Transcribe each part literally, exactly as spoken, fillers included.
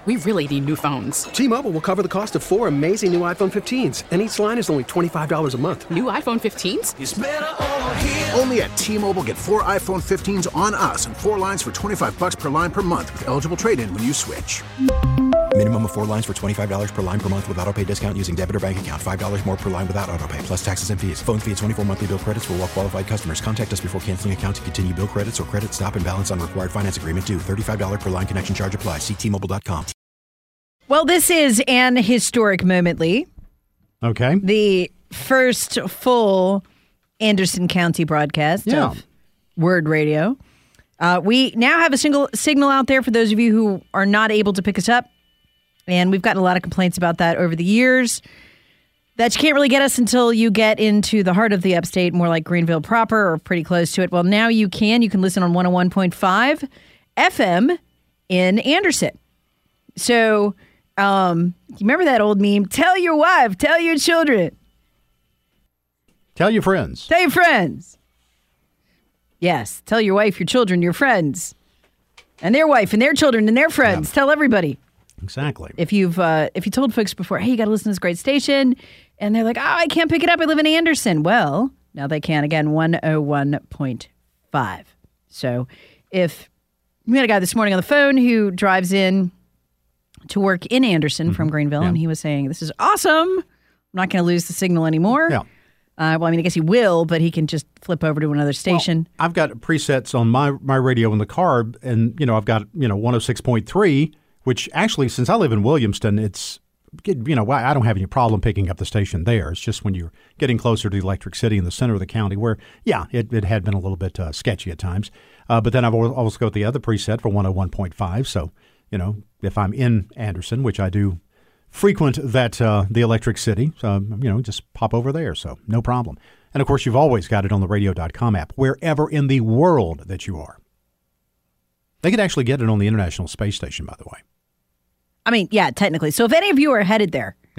We really need new phones. T-Mobile will cover the cost of four amazing new iPhone fifteens, and each line is only twenty-five dollars a month. New iPhone fifteens? It's better over here. Only at T-Mobile, get four iPhone fifteens on us and four lines for twenty-five dollars per line per month with eligible trade-in when you switch. Minimum of four lines for twenty-five dollars per line per month with autopay discount using debit or bank account. five dollars more per line without autopay, plus taxes and fees. Phone fee at twenty-four monthly bill credits for well-qualified customers. Contact us before canceling account to continue bill credits or credit stop and balance on required finance agreement due. thirty-five dollars per line connection charge applies. See T Mobile dot com. Well, this is an historic moment, Lee. Okay. The first full Anderson County broadcast yeah. of Word Radio. Uh, we now have a single signal out there for those of you who are not able to pick us up. And we've gotten a lot of complaints about that over the years, that you can't really get us until you get into the heart of the upstate, more like Greenville proper or pretty close to it. Well, now you can. You can listen on one oh one point five F M in Anderson. So, um, you remember that old meme? Tell your wife, tell your children. Tell your friends. Tell your friends. Yes, tell your wife, your children, your friends, and their wife, and their children, and their friends. Yeah. Tell everybody. Exactly. If you've uh, if you told folks before, hey, you got to listen to this great station, and they're like, oh, I can't pick it up. I live in Anderson. Well, now they can. Again, one oh one point five. So if we had a guy this morning on the phone who drives in to work in Anderson mm-hmm. from Greenville, yeah. and he was saying, this is awesome. I'm not going to lose the signal anymore. Yeah. Uh, well, I mean, I guess he will, but he can just flip over to another station. Well, I've got presets on my, my radio in the car, and, you know, I've got, you know, one oh six point three, which actually, since I live in Williamston, it's, you know, I don't have any problem picking up the station there. It's just when you're getting closer to the Electric City in the center of the county where, yeah, it, it had been a little bit uh, sketchy at times. Uh, but then I've also got the other preset for one oh one point five. So, you know, if I'm in Anderson, which I do frequent that uh, the Electric City, so, you know, just pop over there. So no problem. And, of course, you've always got it on the radio dot com app, wherever in the world that you are. They could actually get it on the International Space Station, by the way. I mean, yeah, technically. So if any of you are headed there, yeah,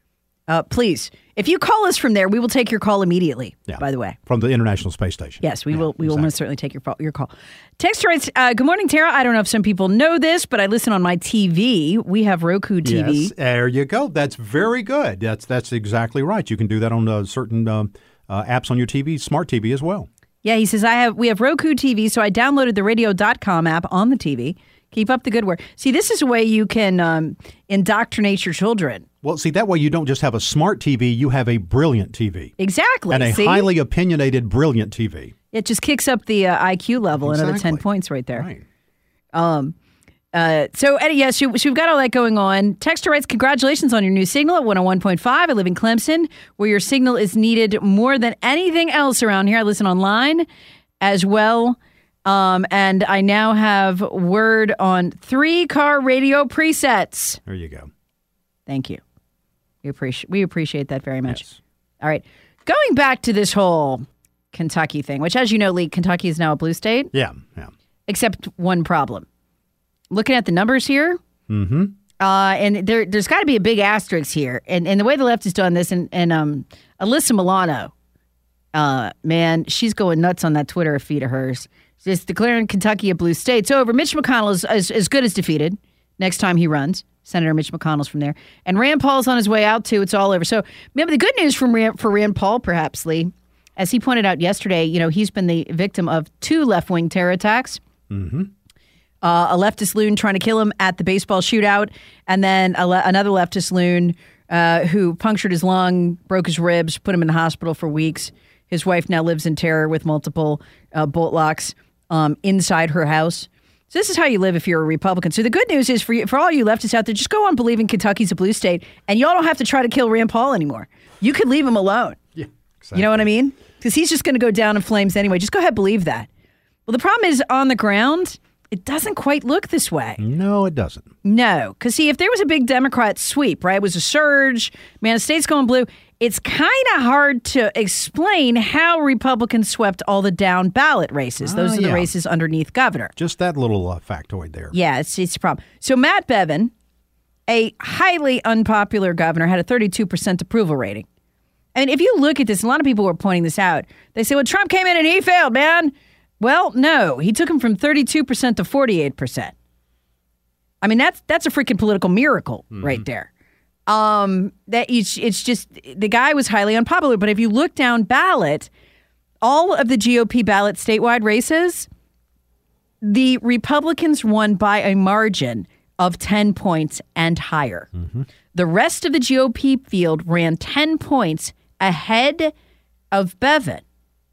uh, please, if you call us from there, we will take your call immediately, yeah. by the way. From the International Space Station. Yes, we yeah, will We exactly. will most certainly take your, your call. Text writes, uh, good morning, Tara. I don't know if some people know this, but I listen on my T V. We have Roku T V. Yes, there you go. That's very good. That's that's exactly right. You can do that on uh, certain uh, uh, apps on your T V, smart T V as well. Yeah, he says, I have. we have Roku T V, so I downloaded the radio dot com app on the T V. Keep up the good work. See, this is a way you can um, indoctrinate your children. Well, see, that way you don't just have a smart T V, you have a brilliant T V. Exactly. And a see? highly opinionated, brilliant T V. It just kicks up the uh, I Q level Exactly. another ten points right there. Right. Um. Uh. So, Eddie, yes, so, so we've got all that going on. Texter writes, congratulations on your new signal at one oh one point five. I live in Clemson, where your signal is needed more than anything else around here. I listen online as well. Um, and I now have Word on three car radio presets. There you go. Thank you. We appreciate we appreciate that very much. Yes. All right. Going back to this whole Kentucky thing, which, as you know, Lee, Kentucky is now a blue state. Yeah, yeah. Except one problem. Looking at the numbers here, mm-hmm. uh, and there, there's got to be a big asterisk here. And, and the way the left has done this, and, and um, Alyssa Milano, uh, man, she's going nuts on that Twitter feed of hers. Just declaring Kentucky a blue state. So over, Mitch McConnell is as, as good as defeated next time he runs. Senator Mitch McConnell's from there. And Rand Paul's on his way out, too. It's all over. So maybe the good news from Rand, for Rand Paul, perhaps, Lee, as he pointed out yesterday, you know, he's been the victim of two left-wing terror attacks. Mm-hmm. Uh, a leftist loon trying to kill him at the baseball shootout, and then a le- another leftist loon uh, who punctured his lung, broke his ribs, put him in the hospital for weeks. His wife now lives in terror with multiple uh, bolt locks um, inside her house. So this is how you live if you're a Republican. So the good news is for you, for all you leftists out there, just go on believing Kentucky's a blue state, and y'all don't have to try to kill Rand Paul anymore. You could leave him alone. Yeah, exactly. You know what I mean? Because he's just going to go down in flames anyway. Just go ahead, believe that. Well, the problem is on the ground, it doesn't quite look this way. No, it doesn't. No. Because, see, if there was a big Democrat sweep, right, it was a surge, man, the state's going blue, it's kind of hard to explain how Republicans swept all the down ballot races. Those uh, are the yeah. races underneath governor. Just that little uh, factoid there. Yeah, it's, it's a problem. So Matt Bevin, a highly unpopular governor, had a thirty-two percent approval rating. I mean, if you look at this, a lot of people were pointing this out. They say, well, Trump came in and he failed, man. Well, no, he took him from thirty-two percent to forty-eight percent. I mean, that's that's a freaking political miracle Mm-hmm. right there. Um, that it's, it's just the guy was highly unpopular. But if you look down ballot, all of the G O P ballot statewide races, the Republicans won by a margin of ten points and higher. Mm-hmm. The rest of the G O P field ran ten points ahead of Bevin.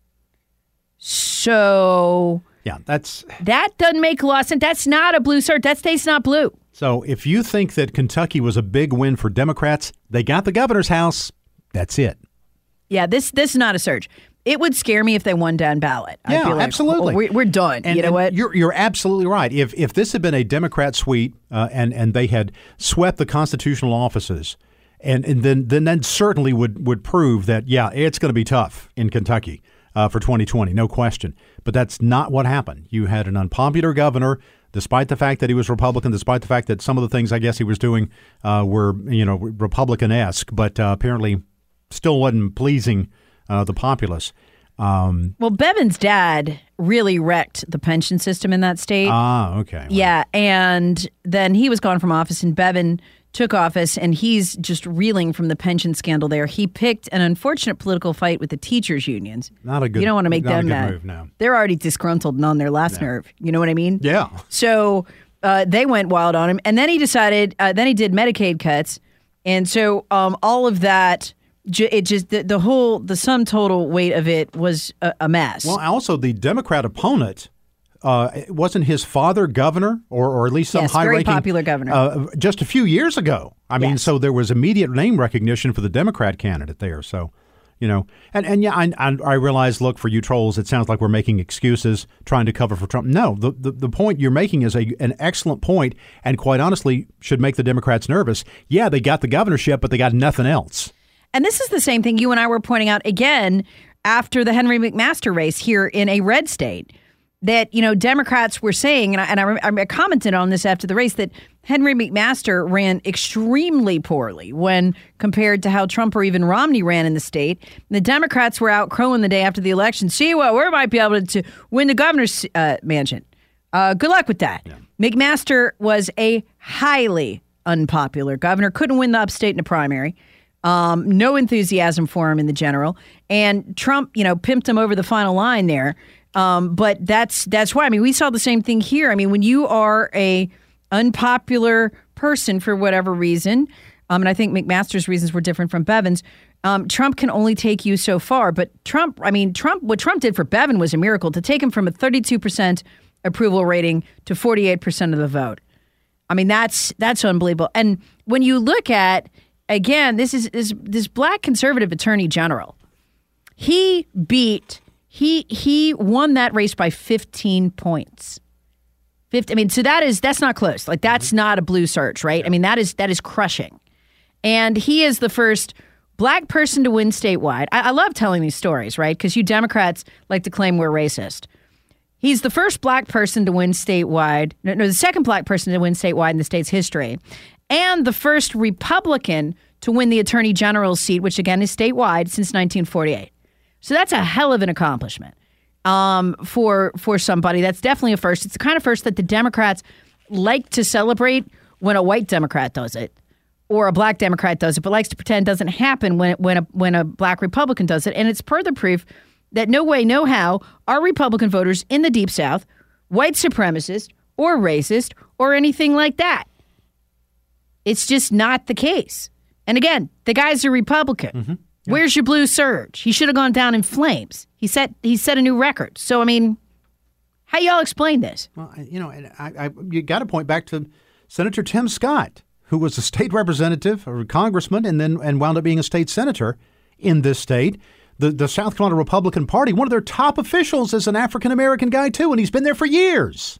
So Yeah, that's that doesn't make a lot of sense. That's not a blue cert. That state's not blue. so. If you think that Kentucky was a big win for Democrats, they got the governor's house. That's it. Yeah, this this is not a surge. It would scare me if they won down ballot. I'd Yeah, be like, absolutely. oh, we, we're done. And, you know and what? You're you're absolutely right. If if this had been a Democrat sweep uh, and and they had swept the constitutional offices, and, and then then that certainly would would prove that yeah, it's going to be tough in Kentucky uh, for twenty twenty, no question. But that's not what happened. You had an unpopular governor, despite the fact that he was Republican, despite the fact that some of the things I guess he was doing uh, were you know Republican-esque, but uh, apparently still wasn't pleasing uh, the populace. Um, Well, Bevin's dad really wrecked the pension system in that state. ah, okay. Well, Yeah, and then he was gone from office, and Bevin took office, and he's just reeling from the pension scandal there. He picked an unfortunate political fight with the teachers' unions. Not a good- You don't want to make not a them good mad. move, no. They're already disgruntled and on their last nerve. You know what I mean? Yeah. So uh, they went wild on him, and then he decided. Uh, then he did Medicaid cuts, and so um, all of that. ju- It just the, the whole the sum total weight of it was a, a mess. Well, also the Democrat opponent uh, wasn't his father governor, or or at least some Yes, very high-ranking popular governor. uh, just a few years ago. I mean, Yes. so there was immediate name recognition for the Democrat candidate there. So, you know, and and yeah, I I, I realize. Look, for you trolls, it sounds like we're making excuses, trying to cover for Trump. No, the the, the point you're making is a an excellent point, and quite honestly, should make the Democrats nervous. Yeah, they got the governorship, but they got nothing else. And this is the same thing you and I were pointing out again after the Henry McMaster race here in a red state, that, you know, Democrats were saying, and I, and I, I commented on this after the race, that Henry McMaster ran extremely poorly when compared to how Trump or even Romney ran in the state. The Democrats were out crowing the day after the election. See, well, we might be able to win the governor's uh, mansion. Uh, good luck with that. McMaster was a highly unpopular governor, couldn't win the upstate in a primary. Um, no enthusiasm for him in the general, and Trump, you know, pimped him over the final line there. Um, but that's that's why. I mean, we saw the same thing here. I mean, when you are a unpopular person for whatever reason, um, and I think McMaster's reasons were different from Bevin's. Um, Trump can only take you so far. But Trump, I mean, Trump, what Trump did for Bevin was a miracle. To take him from a thirty-two percent approval rating to forty-eight percent of the vote. I mean, that's that's unbelievable. And when you look at, again, this is, is this black conservative attorney general. He beat, he he won that race by fifteen points. fifty, I mean, so that is, that's not close. Like, that's not a blue search, right? I mean, that is that is crushing. And he is the first black person to win statewide. I, I love telling these stories, right? Because you Democrats like to claim we're racist. He's the first black person to win statewide, no, no, the second black person to win statewide in the state's history, and the first Republican to win the attorney general's seat, which again is statewide, since nineteen forty-eight. So that's a hell of an accomplishment um, for for somebody. That's definitely a first. It's the kind of first that the Democrats like to celebrate when a white Democrat does it, or a black Democrat does it, but likes to pretend doesn't happen when when a when a black Republican does it. And it's further proof that no way, no how are Republican voters in the Deep South white supremacist or racist or anything like that. It's just not the case. And again, the guy's a Republican. Mm-hmm. Yeah. Where's your blue surge? He should have gone down in flames. He set he set a new record. So, I mean, how y'all explain this? Well, you know, and I, I, you got to point back to Senator Tim Scott, who was a state representative or a congressman and then and wound up being a state senator in this state. The the South Carolina Republican Party, one of their top officials is an African-American guy, too, and he's been there for years.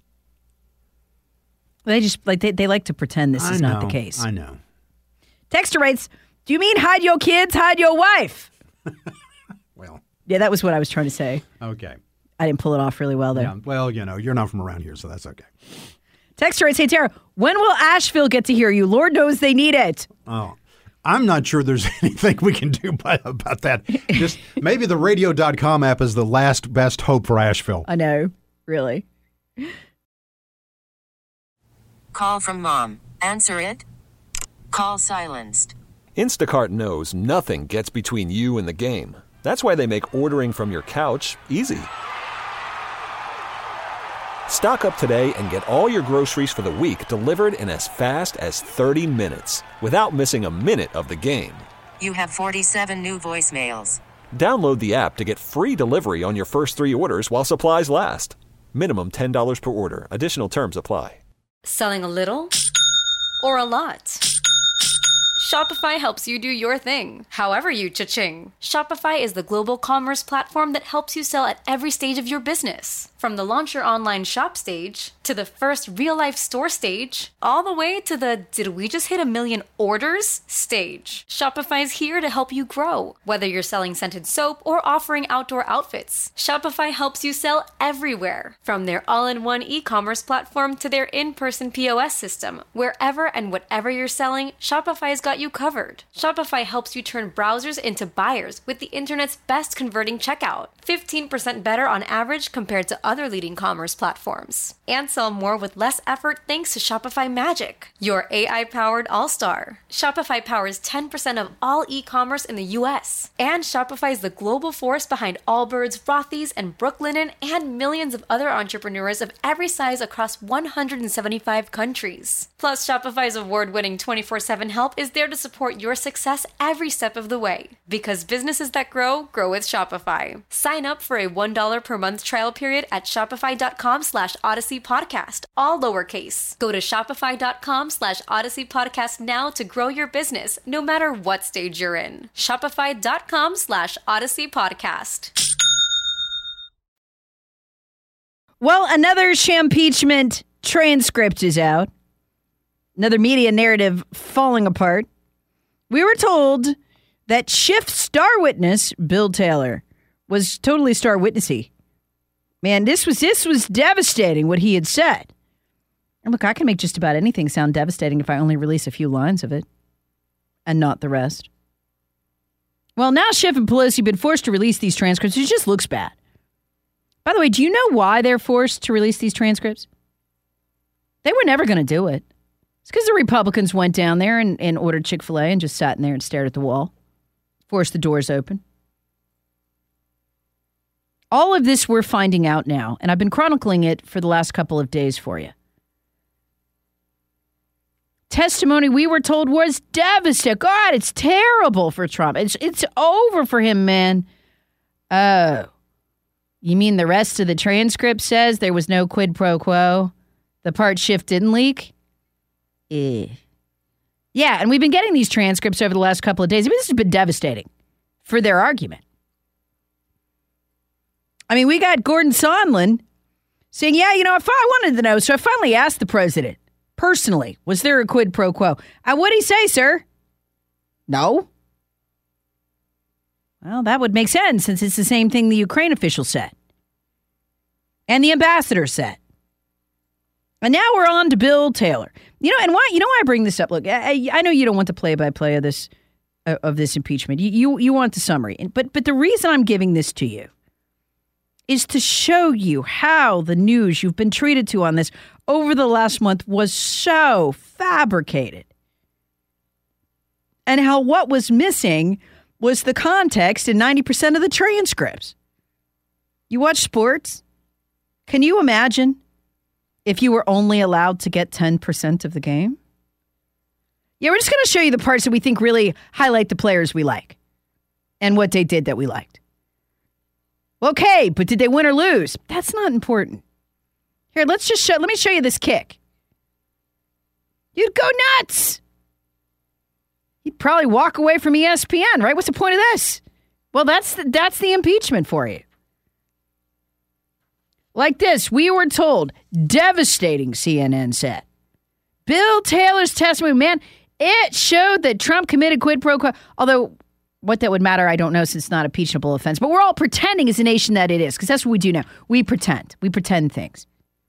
They just like they, they like to pretend this I is know, not the case. I know. Texter writes, do you mean hide your kids, hide your wife? Well. Yeah, that was what I was trying to say. Okay. I didn't pull it off really well there. Yeah, well, you know, you're not from around here, so that's okay. Texter writes, hey, Tara, when will Asheville get to hear you? Lord knows they need it. Oh. I'm not sure there's anything we can do by, about that. Just maybe the radio dot com app is the last best hope for Asheville. I know, really. Call from mom. Answer it. Call silenced. Instacart knows nothing gets between you and the game. That's why they make ordering from your couch easy. Stock up today and get all your groceries for the week delivered in as fast as thirty minutes without missing a minute of the game. You have forty-seven new voicemails. Download the app to get free delivery on your first three orders while supplies last. Minimum ten dollars per order. Additional terms apply. Selling a little or a lot? Shopify helps you do your thing, however you cha-ching. Shopify is the global commerce platform that helps you sell at every stage of your business. From the launch your online shop stage, to the first real-life store stage, all the way to the did we just hit a million orders stage. Shopify's here to help you grow. Whether you're selling scented soap or offering outdoor outfits, Shopify helps you sell everywhere. From their all-in-one e-commerce platform to their in-person P O S system, wherever and whatever you're selling, Shopify's got you covered. Shopify helps you turn browsers into buyers with the internet's best converting checkout. fifteen percent better on average compared to other leading commerce platforms. And sell more with less effort thanks to Shopify Magic, your A I-powered all-star. Shopify powers ten percent of all e-commerce in the U S. And Shopify is the global force behind Allbirds, Rothy's, and Brooklinen, and millions of other entrepreneurs of every size across one hundred seventy-five countries. Plus, Shopify's award-winning twenty-four seven help is there to support your success every step of the way. Because businesses that grow, grow with Shopify. Sign up for a one dollar per month trial period at shopify.com slash Odyssey Podcast, all lowercase. Go to shopify.com slash Odyssey Podcast now to grow your business, no matter what stage you're in. Shopify.com slash Odyssey Podcast. Well, another Shampeachment transcript is out. Another media narrative falling apart. We were told that Schiff star witness Bill Taylor was totally star witnessy. Man, this was this was devastating what he had said. And look, I can make just about anything sound devastating if I only release a few lines of it and not the rest. Well, now Schiff and Pelosi have been forced to release these transcripts. It just looks bad. By the way, do you know why they're forced to release these transcripts? They were never going to do it. It's because the Republicans went down there and, and ordered Chick-fil-A and just sat in there and stared at the wall, forced the doors open. All of this we're finding out now, and I've been chronicling it for the last couple of days for you. Testimony we were told was devastating. God, it's terrible for Trump. It's it's over for him, man. Oh, you mean the rest of the transcript says there was no quid pro quo? The part Schiff didn't leak? Eh. Yeah, and we've been getting these transcripts over the last couple of days. I mean, this has been devastating for their argument. I mean, we got Gordon Sondland saying, yeah, you know, if I wanted to know, so I finally asked the president personally, was there a quid pro quo? And what'd he say, sir? No. Well, that would make sense since it's the same thing the Ukraine official said. And the ambassador said. And now we're on to Bill Taylor. You know, and why? You know why I bring this up? Look, I, I know you don't want the play-by-play of this uh, of this impeachment. You, you you want the summary, but but the reason I'm giving this to you is to show you how the news you've been treated to on this over the last month was so fabricated, and how what was missing was the context in ninety percent of the transcripts. You watch sports? Can you imagine if you were only allowed to get ten percent of the game? Yeah, we're just going to show you the parts that we think really highlight the players we like and what they did that we liked. Okay, but did they win or lose? That's not important. Here, let's just show, let me show you this kick. You'd go nuts. You'd probably walk away from E S P N, right? What's the point of this? Well, that's the, that's the impeachment for you. Like this, we were told, devastating, C N N said. Bill Taylor's testimony, man, it showed that Trump committed quid pro quo. Although, what that would matter, I don't know, since it's not a impeachable offense. But we're all pretending as a nation that it is, because that's what we do now. We pretend. We pretend things.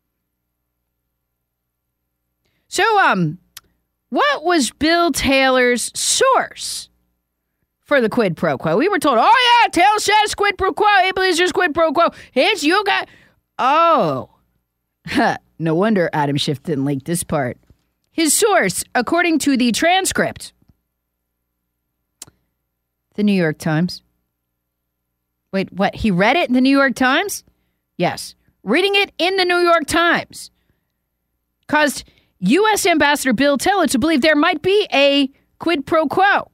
So, um, what was Bill Taylor's source for the quid pro quo? We were told, oh, yeah, Taylor says quid pro quo. He believes there's quid pro quo. It's you got... Oh. No wonder Adam Schiff didn't leak this part. His source, according to the transcript, the New York Times. Wait, what? He read it in the New York Times? Yes. Reading it in the New York Times caused U S Ambassador Bill Taylor to believe there might be a quid pro quo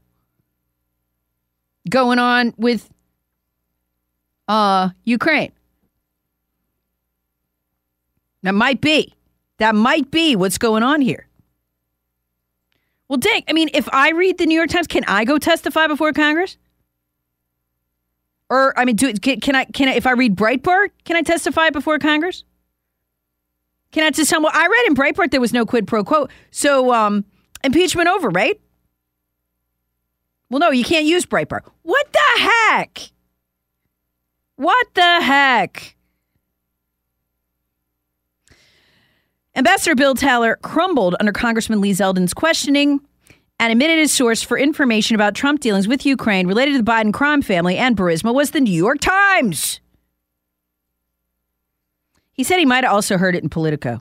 going on with uh, Ukraine. That might be. That might be what's going on here. Well, dang. I mean, if I read the New York Times, can I go testify before Congress? Or, I mean, do, can, can I, can I, if I read Breitbart, can I testify before Congress? Can I just tell them, well, I read in Breitbart there was no quid pro quo. So, um, impeachment over, right? Well, no, you can't use Breitbart. What the heck? What the heck? Ambassador Bill Taylor crumbled under Congressman Lee Zeldin's questioning and admitted his source for information about Trump dealings with Ukraine related to the Biden crime family and Burisma was the New York Times. He said he might have also heard it in Politico.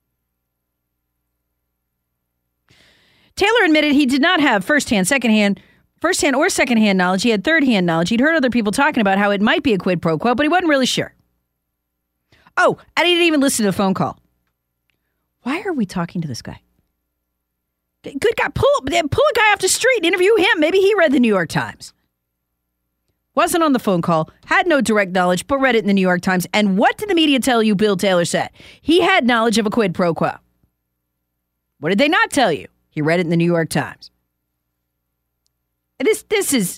Taylor admitted he did not have firsthand, secondhand, firsthand or secondhand knowledge. He had thirdhand knowledge. He'd heard other people talking about how it might be a quid pro quo, but he wasn't really sure. Oh, and he didn't even listen to the phone call. Why are we talking to this guy? Good guy. Pull, pull a guy off the street and interview him. Maybe he read the New York Times. Wasn't on the phone call, had no direct knowledge, but read it in the New York Times. And what did the media tell you Bill Taylor said? He had knowledge of a quid pro quo. What did they not tell you? He read it in the New York Times. And this, this is...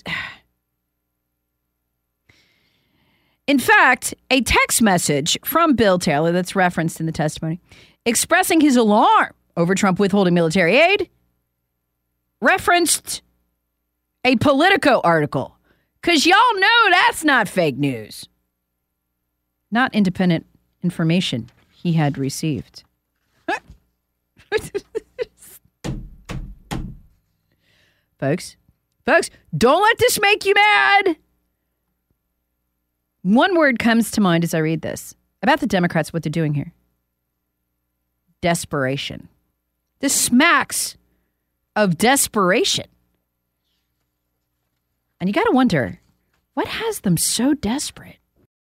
In fact, a text message from Bill Taylor that's referenced in the testimony expressing his alarm over Trump withholding military aid referenced a Politico article. Because y'all know that's not fake news. Not independent information he had received. Folks, folks, don't let this make you mad. One word comes to mind as I read this about the Democrats, what they're doing here. Desperation. This smacks of desperation. And you got to wonder, what has them so desperate?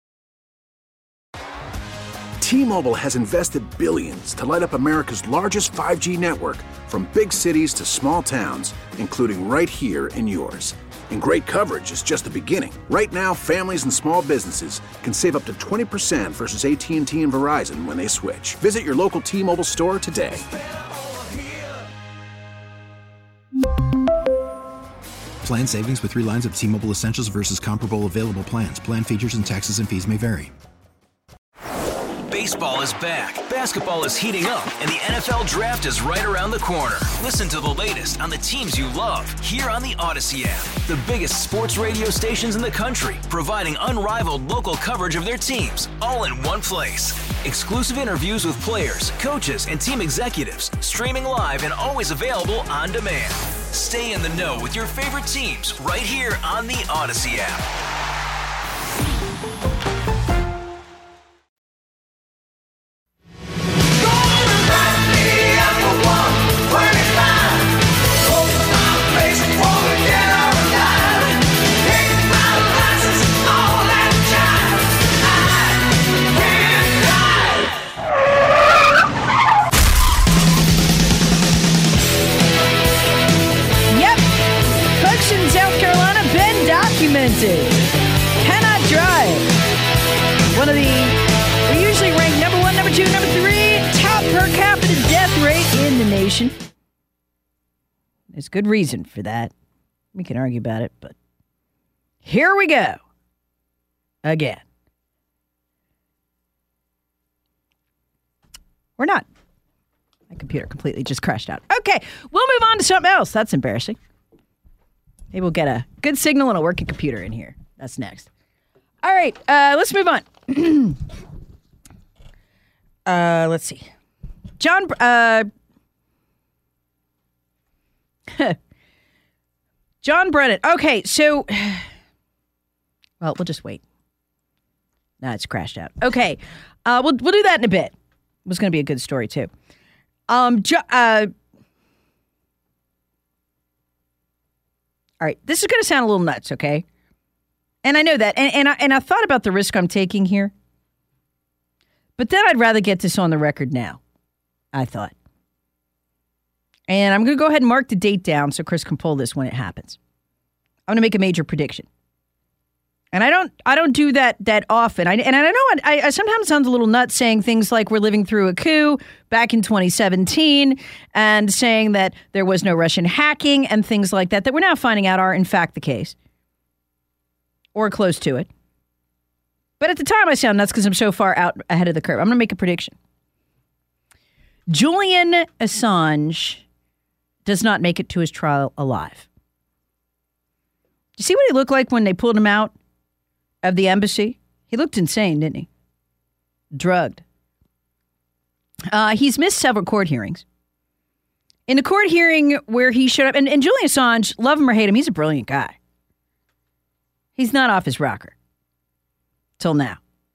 T-Mobile has invested billions to light up America's largest five G network, from big cities to small towns, including right here in yours. And great coverage is just the beginning. Right now, families and small businesses can save up to twenty percent versus A T and T and Verizon when they switch. Visit your local T-Mobile store today. Plan savings with three lines of T-Mobile Essentials versus comparable available plans. Plan features and taxes and fees may vary. Baseball is back, basketball is heating up, and the N F L Draft is right around the corner. Listen to the latest on the teams you love here on the Odyssey app. The biggest sports radio stations in the country, providing unrivaled local coverage of their teams, all in one place. Exclusive interviews with players, coaches, and team executives, streaming live and always available on demand. Stay in the know with your favorite teams right here on the Odyssey app. Cannot drive. One of the, we usually rank number one, number two, number three, top per capita death rate in the nation. There's good reason for that. We can argue about it, but here we go. Again. We're not. My computer completely just crashed out. Okay, we'll move on to something else. That's embarrassing. Maybe we'll get a good signal and a working computer in here. That's next. All right, uh, let's move on. uh, let's see. John, uh, John Brennan. Okay, so, well, we'll just wait. No, it's crashed out. Okay, uh, we'll we'll do that in a bit. It was going to be a good story too. Um, jo- uh, All right, this is going to sound a little nuts, okay? And I know that. And, and, I, and I thought about the risk I'm taking here. But then I'd rather get this on the record now, I thought. And I'm going to go ahead and mark the date down so Chris can pull this when it happens. I'm going to make a major prediction. And I don't I don't do that that often. I, and I know I, I sometimes sound a little nuts saying things like we're living through a coup back in twenty seventeen and saying that there was no Russian hacking and things like that that we're now finding out are in fact the case. Or close to it. But at the time I sound nuts because I'm so far out ahead of the curve. I'm going to make a prediction. Julian Assange does not make it to his trial alive. You see what he looked like when they pulled him out of the embassy? He looked insane, didn't he? Drugged. Uh, he's missed several court hearings. In the court hearing where he showed up, and, and Julian Assange, love him or hate him, he's a brilliant guy. He's not off his rocker. Till now.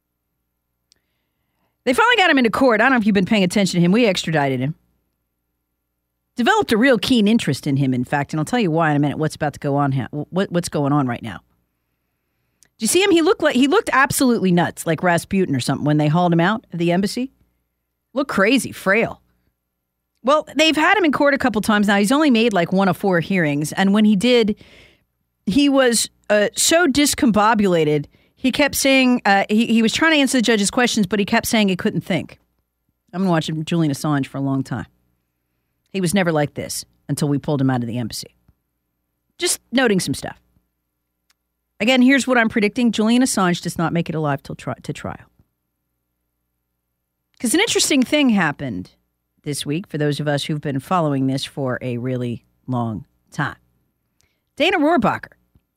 They finally got him into court. I don't know if you've been paying attention to him. We extradited him. Developed a real keen interest in him, in fact, and I'll tell you why in a minute. What's about to go on? What, what's going on right now? Did you see him? He looked like he looked absolutely nuts, like Rasputin or something, when they hauled him out of the embassy. Looked crazy, frail. Well, they've had him in court a couple times now. He's only made like one of four hearings, and when he did, he was uh, so discombobulated. He kept saying uh, he he was trying to answer the judge's questions, but he kept saying he couldn't think. I've been watching Julian Assange for a long time. He was never like this until we pulled him out of the embassy. Just noting some stuff. Again, here's what I'm predicting. Julian Assange does not make it alive till tri- to trial. Because an interesting thing happened this week for those of us who've been following this for a really long time. Dana Rohrabacher,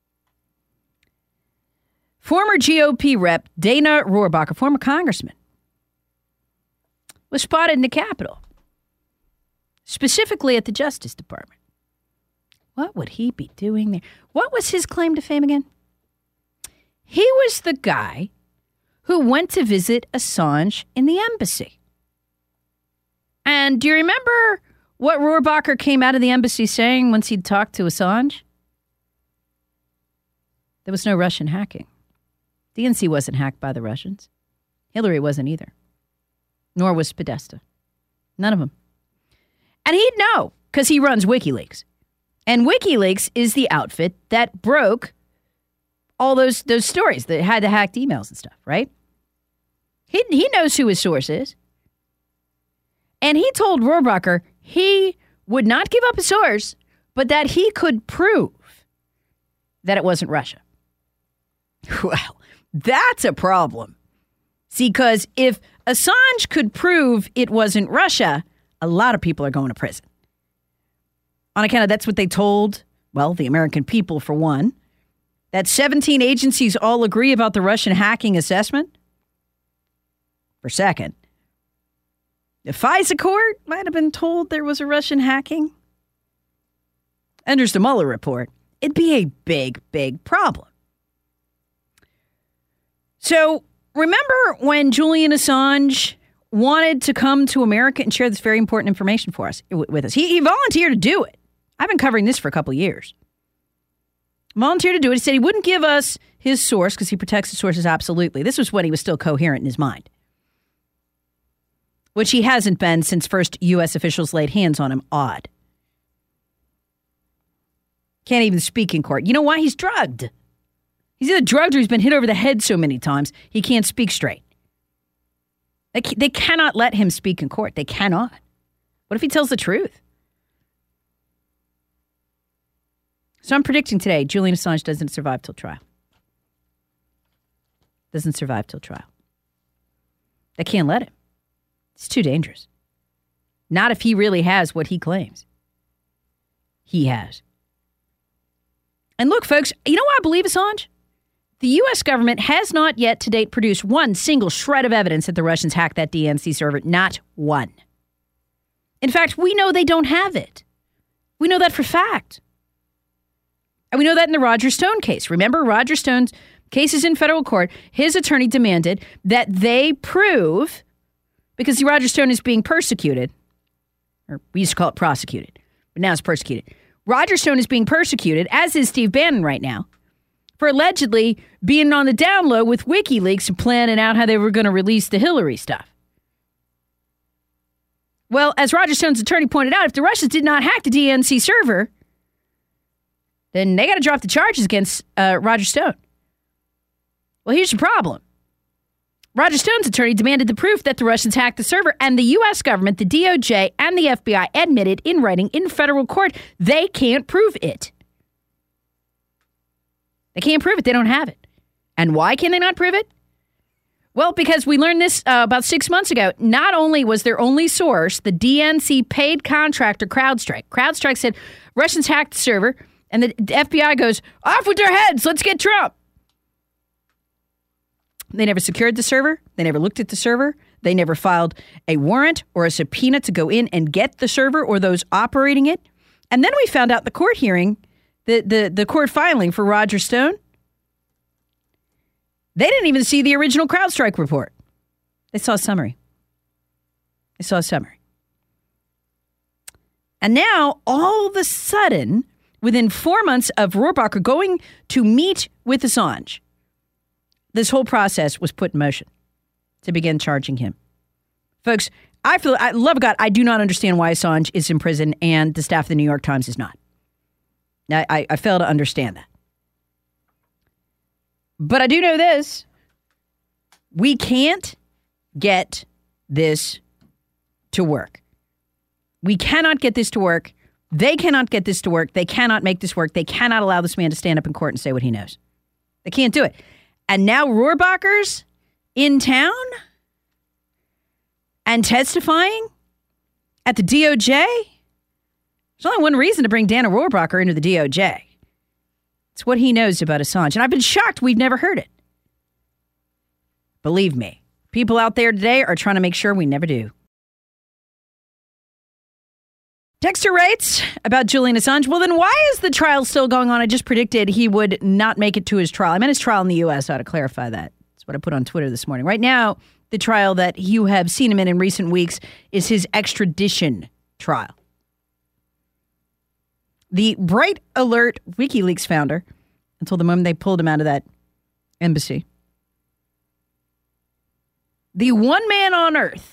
former G O P rep Dana Rohrabacher, former congressman, was spotted in the Capitol. Specifically at the Justice Department. What would he be doing there? What was his claim to fame again? He was the guy who went to visit Assange in the embassy. And do you remember what Rohrabacher came out of the embassy saying once he'd talked to Assange? There was no Russian hacking. D N C wasn't hacked by the Russians. Hillary wasn't either. Nor was Podesta. None of them. And he'd know, because he runs WikiLeaks. And WikiLeaks is the outfit that broke all those those stories that had the hacked emails and stuff, right? He, he knows who his source is. And he told Rohrabacher he would not give up his source, but that he could prove that it wasn't Russia. Well, that's a problem. See, because if Assange could prove it wasn't Russia, a lot of people are going to prison. On account of that's what they told, well, the American people, for one, that seventeen agencies all agree about the Russian hacking assessment. For second, the FISA court might have been told there was a Russian hacking. And there's the Mueller report. It'd be a big, big problem. So remember when Julian Assange wanted to come to America and share this very important information for us with us? He, he volunteered to do it. I've been covering this for a couple of years. Volunteered to do it. He said he wouldn't give us his source because he protects his sources absolutely. This was when he was still coherent in his mind, which he hasn't been since first U S officials laid hands on him. Odd. Can't even speak in court. You know why? He's drugged. He's either drugged or he's been hit over the head so many times he can't speak straight. They, they cannot let him speak in court. They cannot. What if he tells the truth? So I'm predicting today Julian Assange doesn't survive till trial. Doesn't survive till trial. They can't let him. It's too dangerous. Not if he really has what he claims. He has. And look, folks, you know why I believe Assange? The U S government has not yet to date produced one single shred of evidence that the Russians hacked that D N C server. Not one. In fact, we know they don't have it. We know that for fact. And we know that in the Roger Stone case. Remember, Roger Stone's case is in federal court. His attorney demanded that they prove, because Roger Stone is being persecuted, or we used to call it prosecuted, but now it's persecuted. Roger Stone is being persecuted, as is Steve Bannon right now, for allegedly being on the down low with WikiLeaks and planning out how they were going to release the Hillary stuff. Well, as Roger Stone's attorney pointed out, if the Russians did not hack the D N C server, then they got to drop the charges against uh, Roger Stone. Well, here's the problem. Roger Stone's attorney demanded the proof that the Russians hacked the server, and the U S government, the D O J, and the F B I admitted in writing in federal court they can't prove it. They can't prove it. They don't have it. And why can they not prove it? Well, because we learned this uh, about six months ago. Not only was their only source the D N C paid contractor CrowdStrike. CrowdStrike said Russians hacked the server, and the F B I goes, off with their heads, let's get Trump. They never secured the server. They never looked at the server. They never filed a warrant or a subpoena to go in and get the server or those operating it. And then we found out the court hearing, the, the, the court filing for Roger Stone, they didn't even see the original CrowdStrike report. They saw a summary. They saw a summary. And now, all of a sudden, within four months of Rohrabacher going to meet with Assange, this whole process was put in motion to begin charging him. Folks, I feel, I love God, I do not understand why Assange is in prison and the staff of the New York Times is not. I, I, I fail to understand that. But I do know this. We can't get this to work. We cannot get this to work. They cannot get this to work. They cannot make this work. They cannot allow this man to stand up in court and say what he knows. They can't do it. And now Rohrabacher's in town and testifying at the D O J? There's only one reason to bring Dana Rohrabacher into the D O J. It's what he knows about Assange. And I've been shocked we've never heard it. Believe me, people out there today are trying to make sure we never do. Dexter writes about Julian Assange. Well, then why is the trial still going on? I just predicted he would not make it to his trial. I meant his trial in the U S. I ought to clarify that. That's what I put on Twitter this morning. Right now, the trial that you have seen him in in recent weeks is his extradition trial. The Bright Alert WikiLeaks founder, until the moment they pulled him out of that embassy, the one man on earth,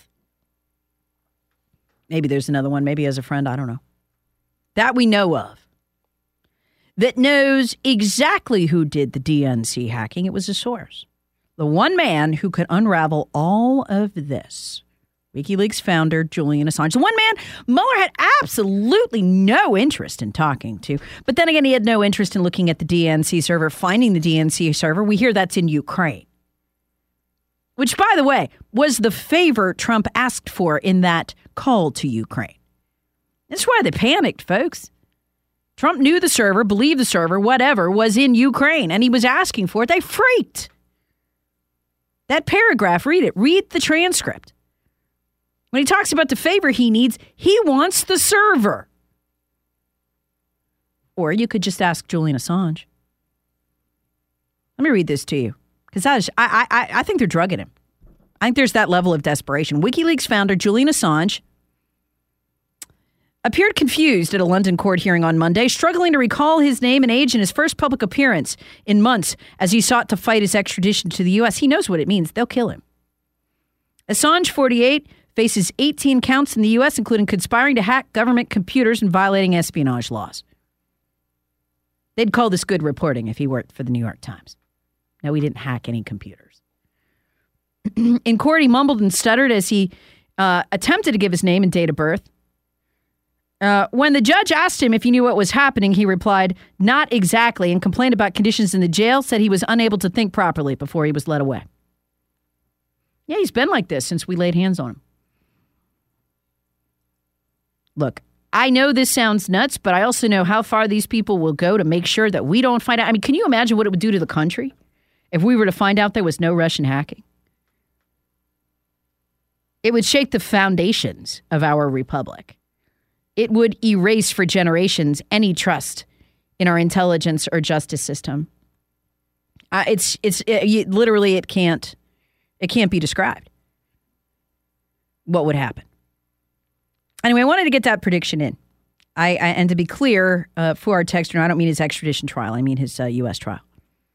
maybe there's another one, maybe as a friend, I don't know, that we know of, that knows exactly who did the D N C hacking. It was a source. The one man who could unravel all of this, WikiLeaks founder Julian Assange. The one man Mueller had absolutely no interest in talking to. But then again, he had no interest in looking at the D N C server, finding the D N C server. We hear that's in Ukraine. Which, by the way, was the favor Trump asked for in that call to Ukraine. That's why they panicked, folks. Trump knew the server, believed the server, whatever, was in Ukraine, and he was asking for it. They freaked. That paragraph, read it. Read the transcript. When he talks about the favor he needs, he wants the server. Or you could just ask Julian Assange. Let me read this to you. Because I, I, I think they're drugging him. I think there's that level of desperation. WikiLeaks founder Julian Assange appeared confused at a London court hearing on Monday, struggling to recall his name and age in his first public appearance in months as he sought to fight his extradition to the U S. He knows what it means. They'll kill him. Assange, forty-eight, faces eighteen counts in the U S, including conspiring to hack government computers and violating espionage laws. They'd call this good reporting if he worked for the New York Times. No, we didn't hack any computers. In court, he mumbled and stuttered as he uh, attempted to give his name and date of birth. Uh, when the judge asked him if he knew what was happening, he replied, not exactly, and complained about conditions in the jail, said he was unable to think properly before he was led away. Yeah, he's been like this since we laid hands on him. Look, I know this sounds nuts, but I also know how far these people will go to make sure that we don't find out. I mean, can you imagine what it would do to the country if we were to find out there was no Russian hacking? It would shake the foundations of our republic. It would erase for generations any trust in our intelligence or justice system. Uh, it's it's it, literally it can't it can't be described what would happen. Anyway, I wanted to get that prediction in. I, I and to be clear, uh, for our texter, I don't mean his extradition trial. I mean his uh, U S trial.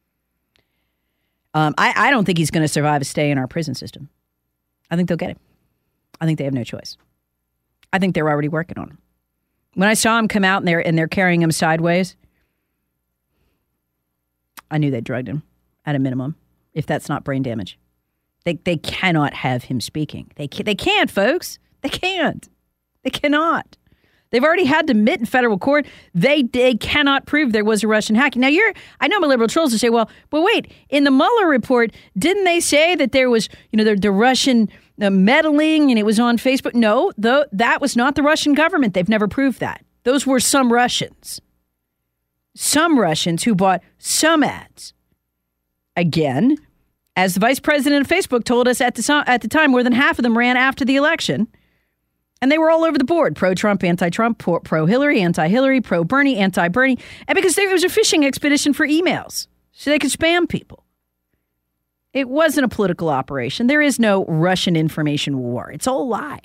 Um, I, I don't think he's going to survive a stay in our prison system. I think they'll get him. I think they have no choice. I think they're already working on him. When I saw him come out and they're, and they're carrying him sideways, I knew they drugged him at a minimum, if that's not brain damage. They they cannot have him speaking. They can't, they can't, folks. They can't. They cannot. They've already had to admit in federal court they they cannot prove there was a Russian hacking. Now, you're I know my liberal trolls will say, well, but wait, in the Mueller report, didn't they say that there was, you know, the, the Russian uh, meddling and it was on Facebook? No, though that was not the Russian government. They've never proved that. Those were some Russians. Some Russians who bought some ads. Again, as the vice president of Facebook told us at the, at the time, more than half of them ran after the election. And they were all over the board, pro-Trump, anti-Trump, pro-Hillary, anti-Hillary, pro-Bernie, anti-Bernie. And because there was a fishing expedition for emails, so they could spam people. It wasn't a political operation. There is no Russian information war. It's all a lie.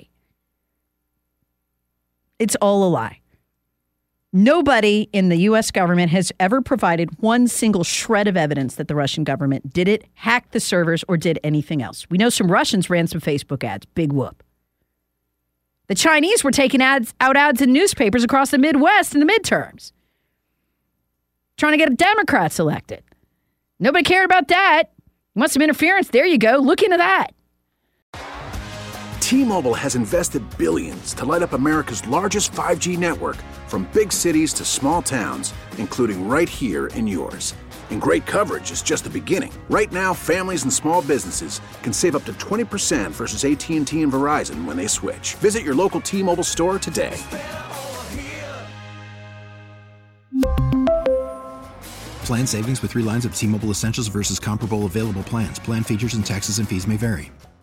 It's all a lie. Nobody in the U S government has ever provided one single shred of evidence that the Russian government did it, hacked the servers, or did anything else. We know some Russians ran some Facebook ads. Big whoop. The Chinese were taking ads out ads in newspapers across the Midwest in the midterms, trying to get Democrats elected. Nobody cared about that. You want some interference? There you go. Look into that. T-Mobile has invested billions to light up America's largest five G network, from big cities to small towns, including right here in yours. And great coverage is just the beginning. Right now, families and small businesses can save up to twenty percent versus A T and T and Verizon when they switch. Visit your local T-Mobile store today. Plan savings with three lines of T-Mobile Essentials versus comparable available plans. Plan features and taxes and fees may vary.